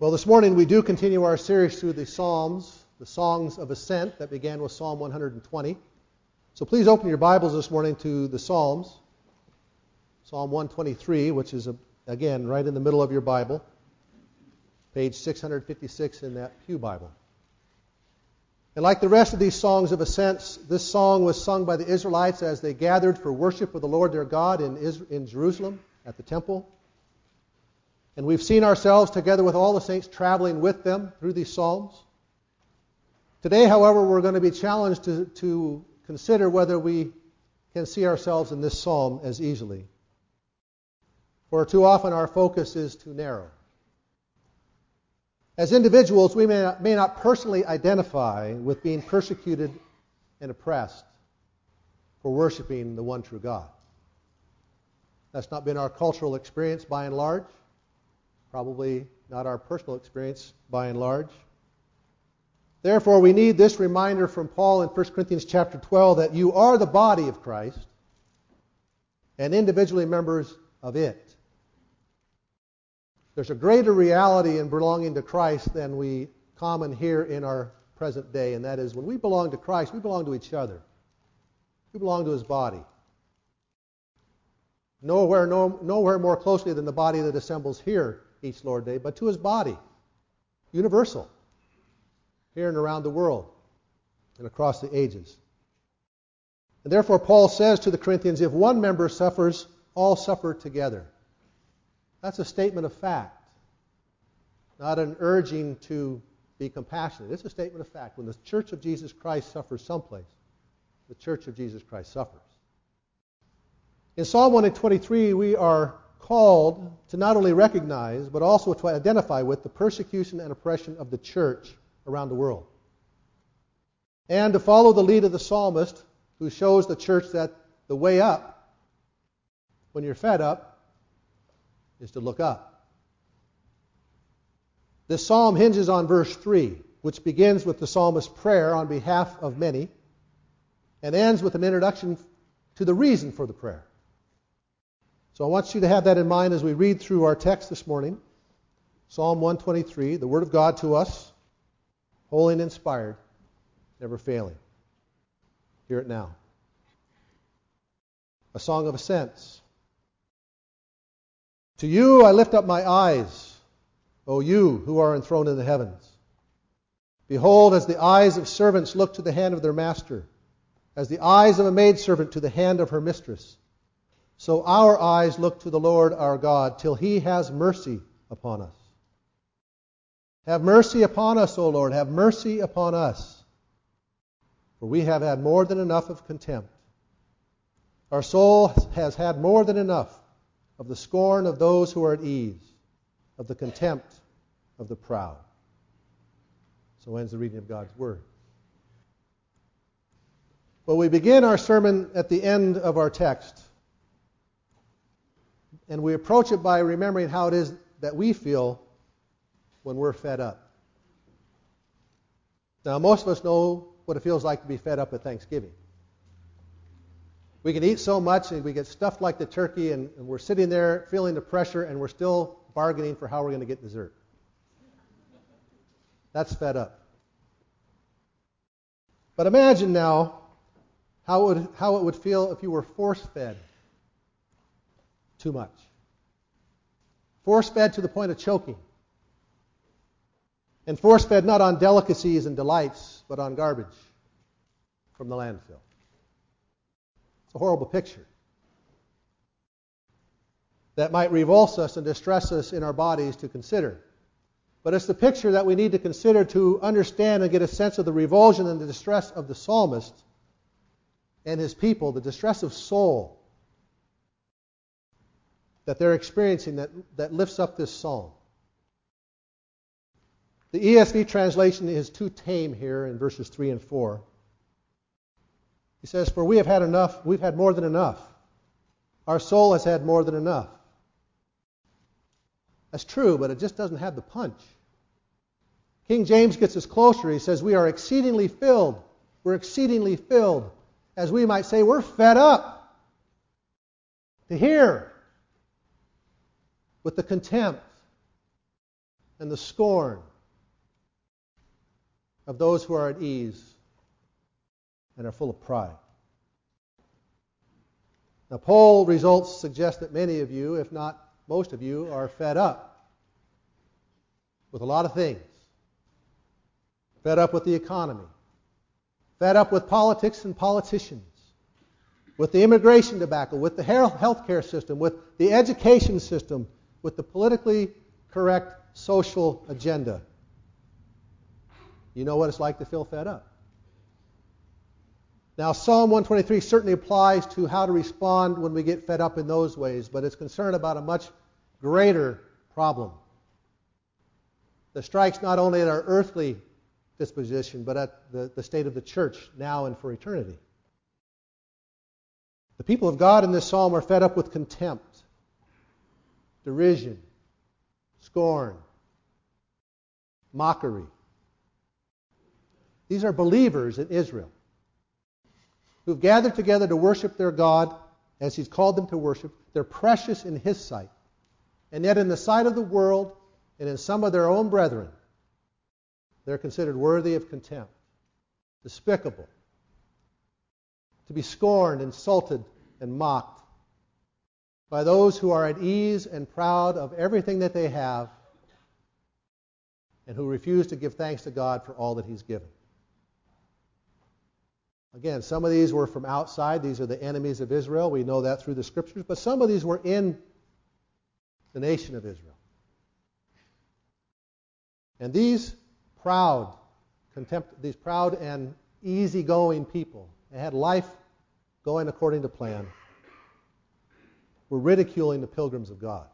Well, this morning we do continue our series through the Psalms, the Songs of Ascent that began with Psalm 120. So please open your Bibles this morning to the Psalms, Psalm 123, which is, again, right in the middle of your Bible, page 656 in that Pew Bible. And like the rest of these songs of ascent, this song was sung by the Israelites as they gathered for worship of the Lord their God in Jerusalem at the temple. And we've seen ourselves together with all the saints traveling with them through these psalms. Today, however, we're going to be challenged to consider whether we can see ourselves in this psalm as easily. For too often our focus is too narrow. As individuals, we may not personally identify with being persecuted and oppressed for worshiping the one true God. That's not been our cultural experience by and large. Probably not our personal experience by and large. Therefore, we need this reminder from Paul in 1 Corinthians chapter 12 that you are the body of Christ and individually members of it. There's a greater reality in belonging to Christ than we common here in our present day, and that is when we belong to Christ, we belong to each other. We belong to His body. Nowhere more closely than the body that assembles here each Lord Day, but to His body, universal, here and around the world and across the ages. And therefore Paul says to the Corinthians, if one member suffers, all suffer together. That's a statement of fact, not an urging to be compassionate. It's a statement of fact. When the Church of Jesus Christ suffers someplace, the Church of Jesus Christ suffers. In Psalm 123, we are called to not only recognize, but also to identify with the persecution and oppression of the church around the world. And to follow the lead of the psalmist, who shows the church that the way up, when you're fed up, is to look up. This psalm hinges on verse 3, which begins with the psalmist's prayer on behalf of many, and ends with an introduction to the reason for the prayer. So I want you to have that in mind as we read through our text this morning. Psalm 123, the Word of God to us, holy and inspired, never failing. Hear it now. A song of ascents. To you I lift up my eyes, O you who are enthroned in the heavens. Behold, as the eyes of servants look to the hand of their master, as the eyes of a maidservant to the hand of her mistress, so our eyes look to the Lord our God till He has mercy upon us. Have mercy upon us, O Lord, have mercy upon us. For we have had more than enough of contempt. Our soul has had more than enough of the scorn of those who are at ease, of the contempt of the proud. So ends the reading of God's Word. Well, we begin our sermon at the end of our text. And we approach it by remembering how it is that we feel when we're fed up. Now, most of us know what it feels like to be fed up at Thanksgiving. We can eat so much and we get stuffed like the turkey, and we're sitting there feeling the pressure, and we're still bargaining for how we're going to get dessert. That's fed up. But imagine now how it would feel if you were force-fed too much. Force-fed to the point of choking. And force-fed not on delicacies and delights, but on garbage from the landfill. It's a horrible picture that might revulse us and distress us in our bodies to consider. But it's the picture that we need to consider to understand and get a sense of the revulsion and the distress of the psalmist and his people, the distress of soul that they're experiencing that lifts up this psalm. The ESV translation is too tame here in verses 3 and 4. He says, for we have had enough, we've had more than enough. Our soul has had more than enough. That's true, but it just doesn't have the punch. King James gets us closer. He says, we are exceedingly filled. We're exceedingly filled. As we might say, we're fed up to hear with the contempt and the scorn of those who are at ease and are full of pride. Now, poll results suggest that many of you, if not most of you, are fed up with a lot of things. Fed up with the economy. Fed up with politics and politicians. With the immigration debacle, with the healthcare system, with the education system, with the politically correct social agenda. You know what it's like to feel fed up. Now, Psalm 123 certainly applies to how to respond when we get fed up in those ways, but it's concerned about a much greater problem that strikes not only at our earthly disposition, but at the state of the church now and for eternity. The people of God in this psalm are fed up with contempt, derision, scorn, mockery. These are believers in Israel who've gathered together to worship their God as He's called them to worship. They're precious in His sight. And yet in the sight of the world and in some of their own brethren, they're considered worthy of contempt, despicable, to be scorned, insulted, and mocked by those who are at ease and proud of everything that they have and who refuse to give thanks to God for all that He's given. Again, some of these were from outside. These are the enemies of Israel. We know that through the Scriptures. But some of these were in the nation of Israel. And these proud and easygoing people, they had life going according to plan, were ridiculing the pilgrims of God.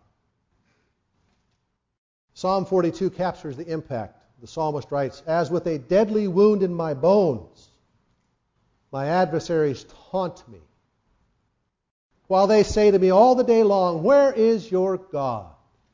Psalm 42 captures the impact. The psalmist writes, "As with a deadly wound in my bones, my adversaries taunt me, while they say to me all the day long, 'Where is your God?'"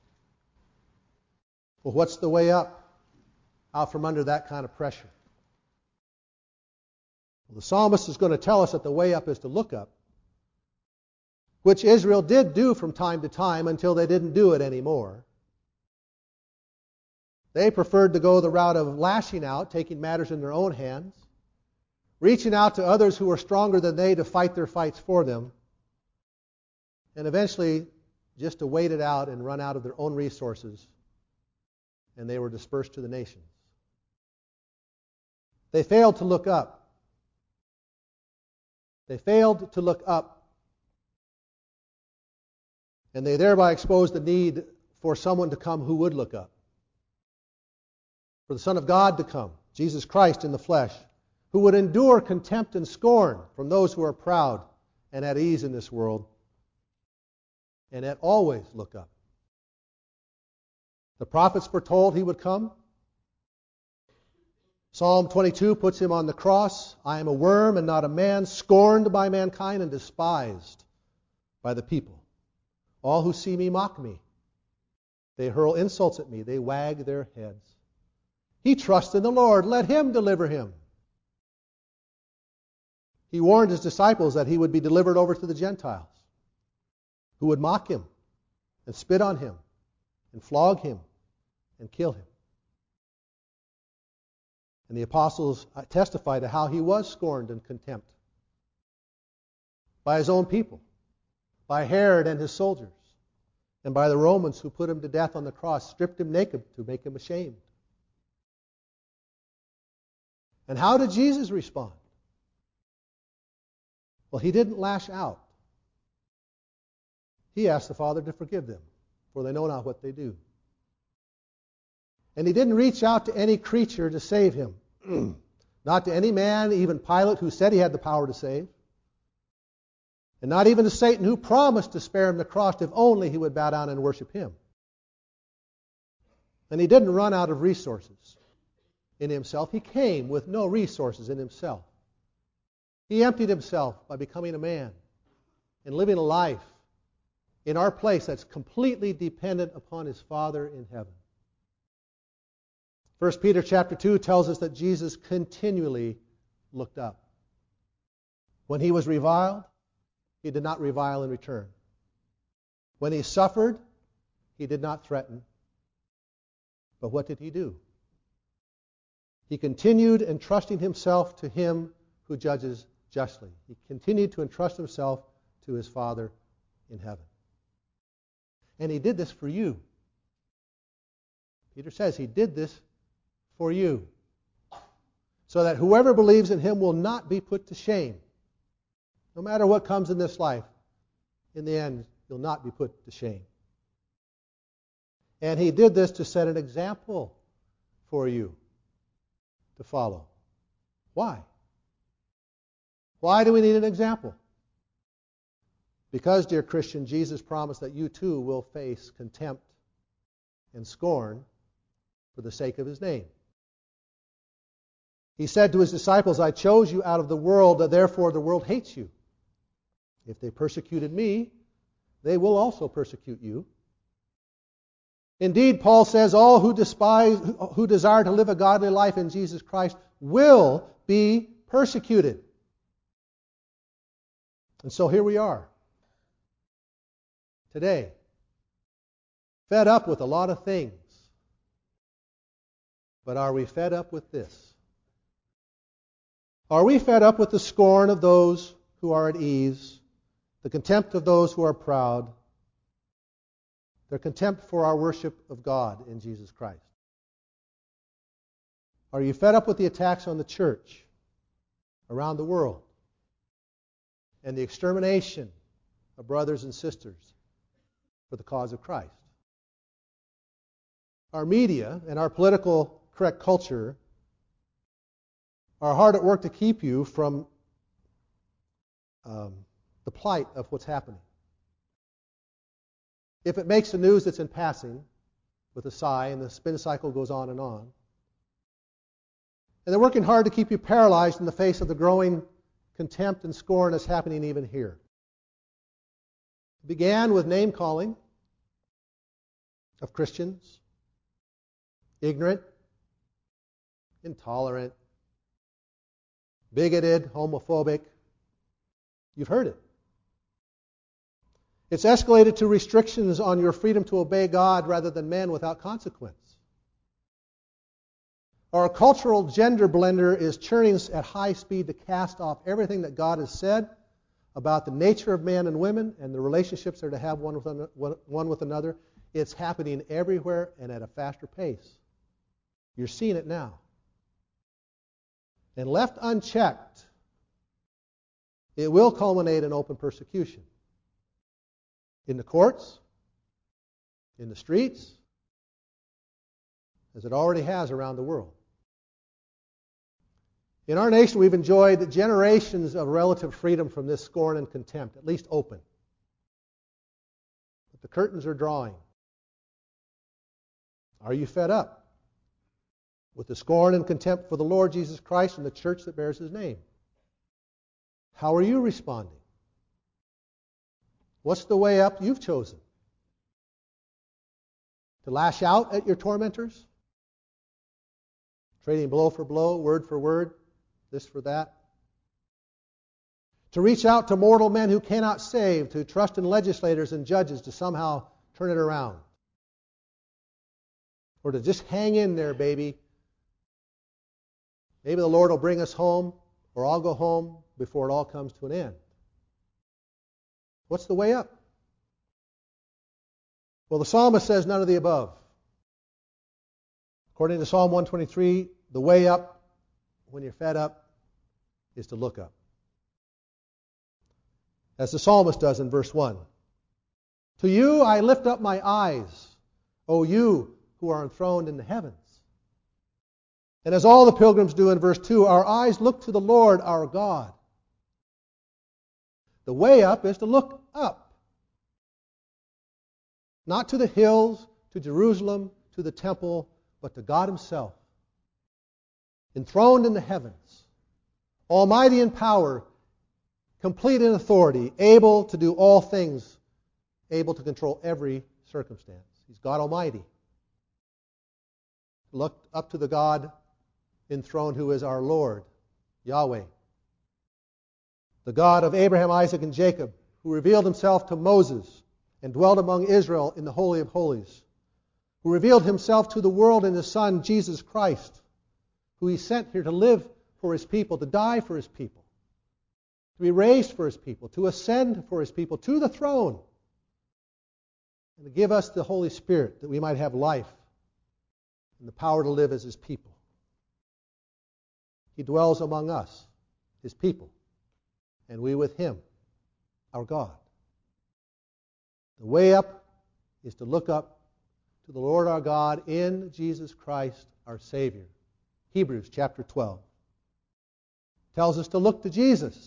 Well, what's the way up? Out from under that kind of pressure. Well, the psalmist is going to tell us that the way up is to look up, which Israel did do from time to time until they didn't do it anymore. They preferred to go the route of lashing out, taking matters in their own hands, reaching out to others who were stronger than they to fight their fights for them, and eventually just to wait it out and run out of their own resources, and they were dispersed to the nations. They failed to look up. They failed to look up, and they thereby exposed the need for someone to come who would look up, for the Son of God to come, Jesus Christ in the flesh, who would endure contempt and scorn from those who are proud and at ease in this world, and yet always look up. The prophets foretold He would come. Psalm 22 puts Him on the cross. "I am a worm and not a man, scorned by mankind and despised by the people. All who see me mock me. They hurl insults at me. They wag their heads. He trusts in the Lord. Let Him deliver him." He warned His disciples that He would be delivered over to the Gentiles, who would mock Him and spit on Him and flog Him and kill Him. And the apostles testify to how He was scorned and contempt by His own people, by Herod and his soldiers, and by the Romans who put Him to death on the cross, stripped Him naked to make Him ashamed. And how did Jesus respond? Well, He didn't lash out. He asked the Father to forgive them, for they know not what they do. And He didn't reach out to any creature to save Him. Not to any man, even Pilate, who said he had the power to save. And not even to Satan, who promised to spare Him the cross if only he would bow down and worship Him. And He didn't run out of resources in Himself. He came with no resources in Himself. He emptied Himself by becoming a man and living a life in our place that's completely dependent upon His Father in heaven. 1 Peter chapter 2 tells us that Jesus continually looked up. When He was reviled, He did not revile in return. When He suffered, He did not threaten. But what did he do? He continued entrusting himself to him who judges justly. He continued to entrust himself to his Father in heaven. And he did this for you. Peter says he did this for you, so that whoever believes in him will not be put to shame. No matter what comes in this life, in the end, you'll not be put to shame. And he did this to set an example for you to follow. Why? Why do we need an example? Because, dear Christian, Jesus promised that you too will face contempt and scorn for the sake of his name. He said to his disciples, I chose you out of the world, therefore the world hates you. If they persecuted me, they will also persecute you. Indeed, Paul says, all who desire to live a godly life in Jesus Christ will be persecuted. And so here we are, today, fed up with a lot of things. But are we fed up with this? Are we fed up with the scorn of those who are at ease, the contempt of those who are proud, their contempt for our worship of God in Jesus Christ? Are you fed up with the attacks on the church around the world and the extermination of brothers and sisters for the cause of Christ? Our media and our political correct culture are hard at work to keep you from the plight of what's happening. If it makes the news, it's in passing with a sigh, and the spin cycle goes on. And they're working hard to keep you paralyzed in the face of the growing contempt and scorn that's happening even here. It began with name-calling of Christians, ignorant, intolerant, bigoted, homophobic. You've heard it. It's escalated to restrictions on your freedom to obey God rather than men without consequence. Our cultural gender blender is churning at high speed to cast off everything that God has said about the nature of man and women and the relationships they're to have one with another. It's happening everywhere and at a faster pace. You're seeing it now. And left unchecked, it will culminate in open persecution. In the courts, in the streets, as it already has around the world. In our nation, we've enjoyed generations of relative freedom from this scorn and contempt, at least open. But the curtains are drawing. Are you fed up with the scorn and contempt for the Lord Jesus Christ and the church that bears his name? How are you responding? What's the way up you've chosen? To lash out at your tormentors? Trading blow for blow, word for word, this for that? To reach out to mortal men who cannot save, to trust in legislators and judges to somehow turn it around? Or to just hang in there, baby? Maybe the Lord will bring us home, or I'll go home before it all comes to an end. What's the way up? Well, the psalmist says none of the above. According to Psalm 123, the way up, when you're fed up, is to look up. As the psalmist does in verse 1. To you I lift up my eyes, O you who are enthroned in the heavens. And as all the pilgrims do in verse 2, our eyes look to the Lord our God. The way up is to look up. Not to the hills, to Jerusalem, to the temple, but to God himself. Enthroned in the heavens, almighty in power, complete in authority, able to do all things, able to control every circumstance. He's God Almighty. Look up to the God enthroned who is our Lord, Yahweh. The God of Abraham, Isaac, and Jacob, who revealed himself to Moses and dwelt among Israel in the Holy of Holies, who revealed himself to the world in his Son, Jesus Christ, who he sent here to live for his people, to die for his people, to be raised for his people, to ascend for his people to the throne, and to give us the Holy Spirit that we might have life and the power to live as his people. He dwells among us, his people, and we with him, our God. The way up is to look up to the Lord our God in Jesus Christ, our Savior. Hebrews chapter 12 tells us to look to Jesus,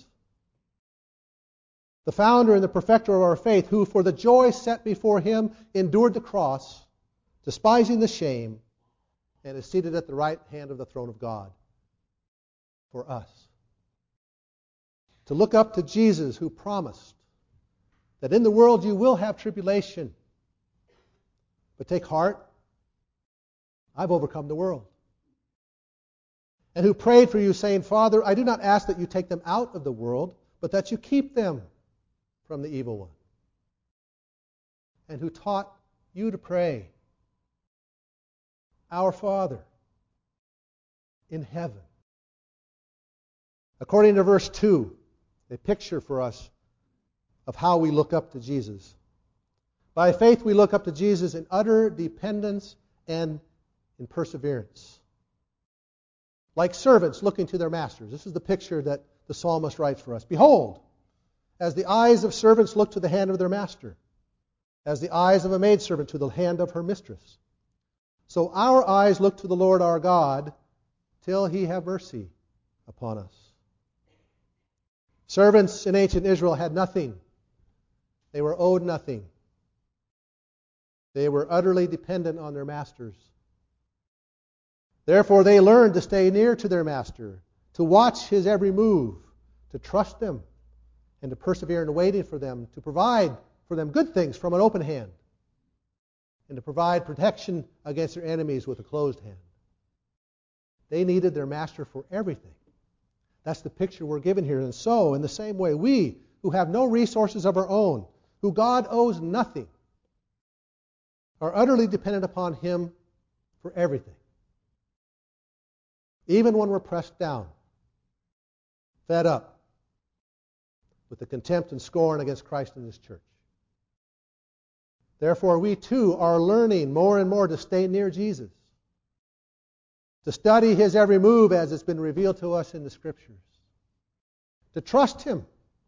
the founder and the perfecter of our faith, who for the joy set before him endured the cross, despising the shame, and is seated at the right hand of the throne of God for us. To look up to Jesus, who promised that in the world you will have tribulation, but take heart, I've overcome the world. And who prayed for you, saying, Father, I do not ask that you take them out of the world, but that you keep them from the evil one. And who taught you to pray, Our Father in heaven. According to verse 2, a picture for us of how we look up to Jesus. By faith we look up to Jesus in utter dependence and in perseverance. Like servants looking to their masters. This is the picture that the psalmist writes for us. Behold, as the eyes of servants look to the hand of their master, as the eyes of a maidservant to the hand of her mistress, so our eyes look to the Lord our God till he have mercy upon us. Servants in ancient Israel had nothing. They were owed nothing. They were utterly dependent on their masters. Therefore, they learned to stay near to their master, to watch his every move, to trust them, and to persevere in waiting for them, to provide for them good things from an open hand, and to provide protection against their enemies with a closed hand. They needed their master for everything. That's the picture we're given here. And so, in the same way, we, who have no resources of our own, who God owes nothing, are utterly dependent upon him for everything. Even when we're pressed down, fed up with the contempt and scorn against Christ and his church. Therefore, we too are learning more and more to stay near Jesus, to study his every move as it's been revealed to us in the Scriptures, to trust him,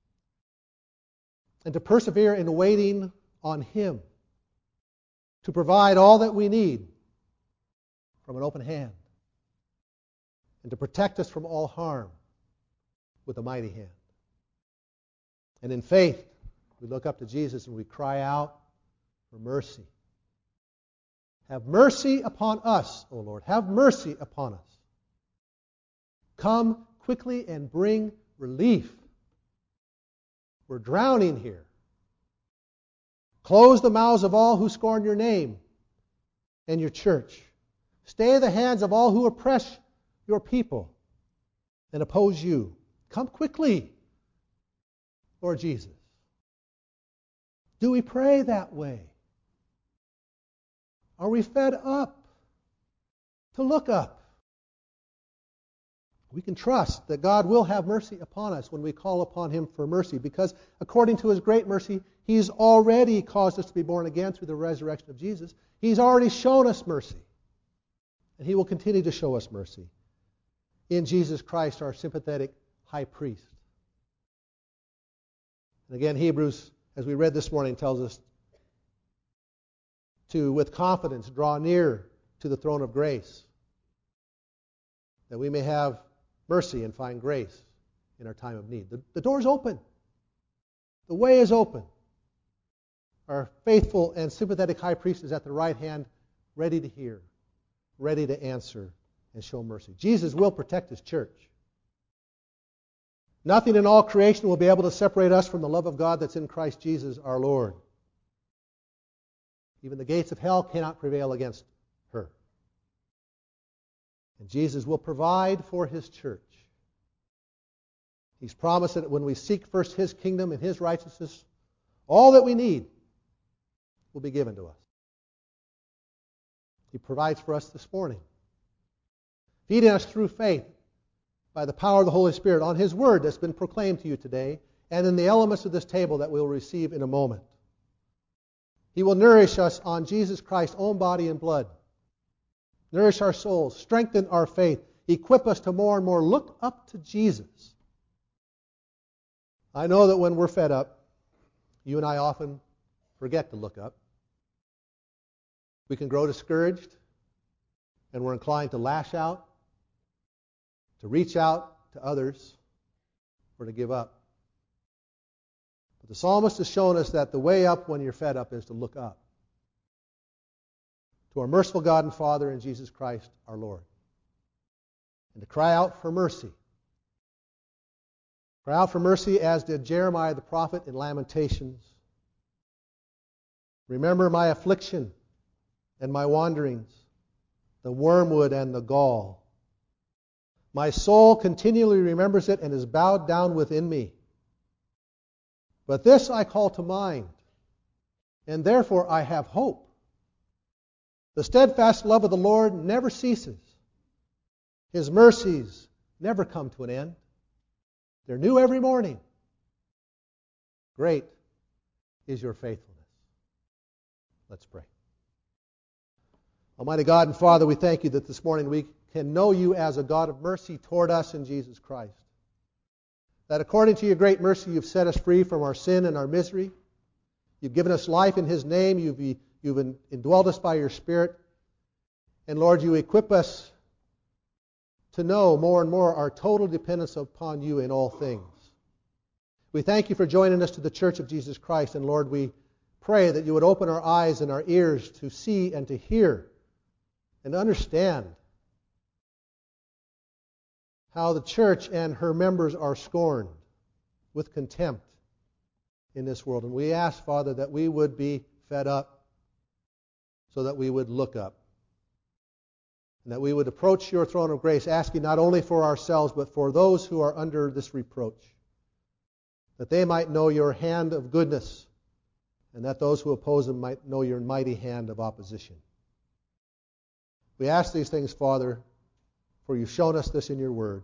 and to persevere in waiting on him, to provide all that we need from an open hand, and to protect us from all harm with a mighty hand. And in faith, we look up to Jesus and we cry out for mercy. Have mercy upon us, O Lord. Have mercy upon us. Come quickly and bring relief. We're drowning here. Close the mouths of all who scorn your name and your church. Stay the hands of all who oppress your people and oppose you. Come quickly, Lord Jesus. Do we pray that way? Are we fed up to look up? We can trust that God will have mercy upon us when we call upon him for mercy, because according to his great mercy, he's already caused us to be born again through the resurrection of Jesus. He's already shown us mercy, and he will continue to show us mercy in Jesus Christ, our sympathetic high priest. And again, Hebrews, as we read this morning, tells us to, with confidence, draw near to the throne of grace, that we may have mercy and find grace in our time of need. The door is open. The way is open. Our faithful and sympathetic high priest is at the right hand, ready to hear, ready to answer, and show mercy. Jesus will protect his church. Nothing in all creation will be able to separate us from the love of God that's in Christ Jesus our Lord. Even the gates of hell cannot prevail against her. And Jesus will provide for his church. He's promised that when we seek first his kingdom and his righteousness, all that we need will be given to us. He provides for us this morning, feeding us through faith by the power of the Holy Spirit on His Word that's been proclaimed to you today and in the elements of this table that we'll receive in a moment. He will nourish us on Jesus Christ's own body and blood, nourish our souls, strengthen our faith, equip us to more and more look up to Jesus. I know that when we're fed up, you and I often forget to look up. We can grow discouraged, and we're inclined to lash out, to reach out to others, or to give up. But the psalmist has shown us that the way up when you're fed up is to look up to our merciful God and Father in Jesus Christ our Lord, and to cry out for mercy. Cry out for mercy as did Jeremiah the prophet in Lamentations. Remember my affliction and my wanderings, the wormwood and the gall. My soul continually remembers it and is bowed down within me. But this I call to mind, and therefore I have hope. The steadfast love of the Lord never ceases. His mercies never come to an end. They're new every morning. Great is your faithfulness. Let's pray. Almighty God and Father, we thank you that this morning we can know you as a God of mercy toward us in Jesus Christ. That according to your great mercy you've set us free from our sin and our misery. You've given us life in His name. You've indwelled us by your Spirit. And Lord, you equip us to know more and more our total dependence upon you in all things. We thank you for joining us to the Church of Jesus Christ. And Lord, we pray that you would open our eyes and our ears to see and to hear and understand how the church and her members are scorned with contempt in this world. And we ask, Father, that we would be fed up so that we would look up. And that we would approach your throne of grace asking not only for ourselves but for those who are under this reproach. That they might know your hand of goodness and that those who oppose them might know your mighty hand of opposition. We ask these things, Father, for you've shown us this in your word.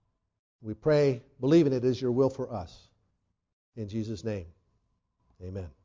We pray, believing it is your will for us. In Jesus' name, amen.